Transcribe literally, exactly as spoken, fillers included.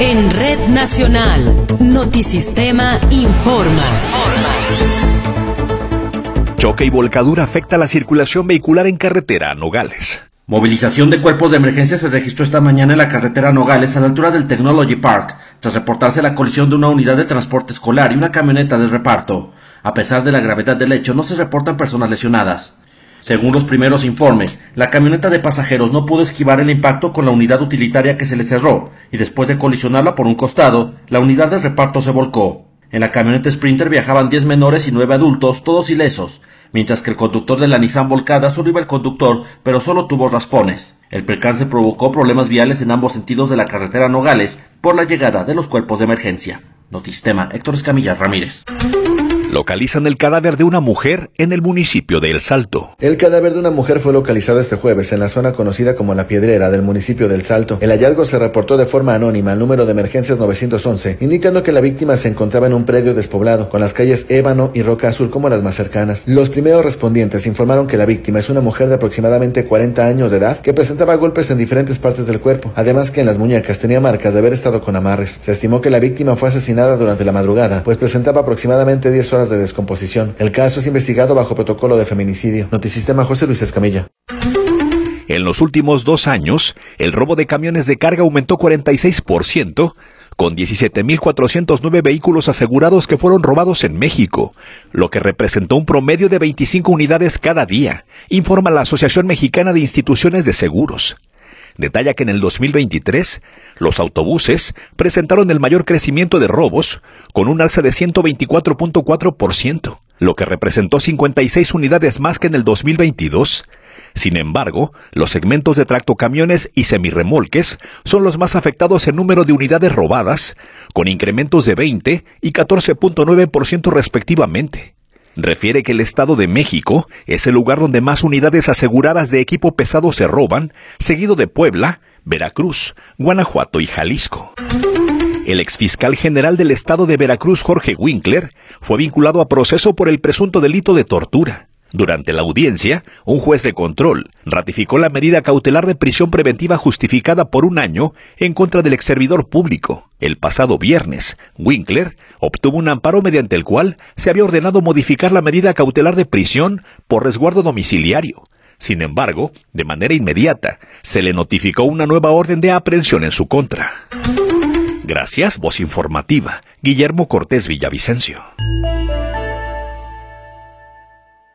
En Red Nacional, Notisistema informa. Choque y volcadura afecta la circulación vehicular en carretera Nogales. Movilización de cuerpos de emergencia se registró esta mañana en la carretera Nogales a la altura del Technology Park, tras reportarse la colisión de una unidad de transporte escolar y una camioneta de reparto. A pesar de la gravedad del hecho, no se reportan personas lesionadas. Según los primeros informes, la camioneta de pasajeros no pudo esquivar el impacto con la unidad utilitaria que se le cerró, y después de colisionarla por un costado, la unidad de reparto se volcó. En la camioneta Sprinter viajaban diez menores y nueve adultos, todos ilesos, mientras que el conductor de la Nissan volcada solo iba el conductor, pero solo tuvo raspones. El percance provocó problemas viales en ambos sentidos de la carretera Nogales por la llegada de los cuerpos de emergencia. Notisistema, Héctor Escamilla Ramírez. Localizan el cadáver de una mujer en el municipio de El Salto. El cadáver de una mujer fue localizado este jueves en la zona conocida como La Piedrera del municipio de El Salto. El hallazgo se reportó de forma anónima al número de emergencias nueve once, indicando que la víctima se encontraba en un predio despoblado, con las calles Ébano y Roca Azul como las más cercanas. Los primeros respondientes informaron que la víctima es una mujer de aproximadamente cuarenta años de edad que presentaba golpes en diferentes partes del cuerpo, además que en las muñecas tenía marcas de haber estado con amarres. Se estimó que la víctima fue asesinada durante la madrugada, pues presentaba aproximadamente diez horas de descomposición. El caso es investigado bajo protocolo de feminicidio. Notisistema, José Luis Escamilla. En los últimos dos años, el robo de camiones de carga aumentó cuarenta y seis por ciento, con diecisiete mil cuatrocientos nueve vehículos asegurados que fueron robados en México, lo que representó un promedio de veinticinco unidades cada día, informa la Asociación Mexicana de Instituciones de Seguros. Detalla que en el dos mil veintitrés, los autobuses presentaron el mayor crecimiento de robos, con un alza de ciento veinticuatro punto cuatro por ciento, lo que representó cincuenta y seis unidades más que en el dos mil veintidós. Sin embargo, los segmentos de tractocamiones y semirremolques son los más afectados en número de unidades robadas, con incrementos de veinte y catorce punto nueve por ciento respectivamente. Refiere que el Estado de México es el lugar donde más unidades aseguradas de equipo pesado se roban, seguido de Puebla, Veracruz, Guanajuato y Jalisco. El exfiscal general del Estado de Veracruz, Jorge Winkler, fue vinculado a proceso por el presunto delito de tortura. Durante la audiencia, un juez de control ratificó la medida cautelar de prisión preventiva justificada por un año en contra del exservidor público. El pasado viernes, Winkler obtuvo un amparo mediante el cual se había ordenado modificar la medida cautelar de prisión por resguardo domiciliario. Sin embargo, de manera inmediata, se le notificó una nueva orden de aprehensión en su contra. Gracias, voz informativa, Guillermo Cortés Villavicencio.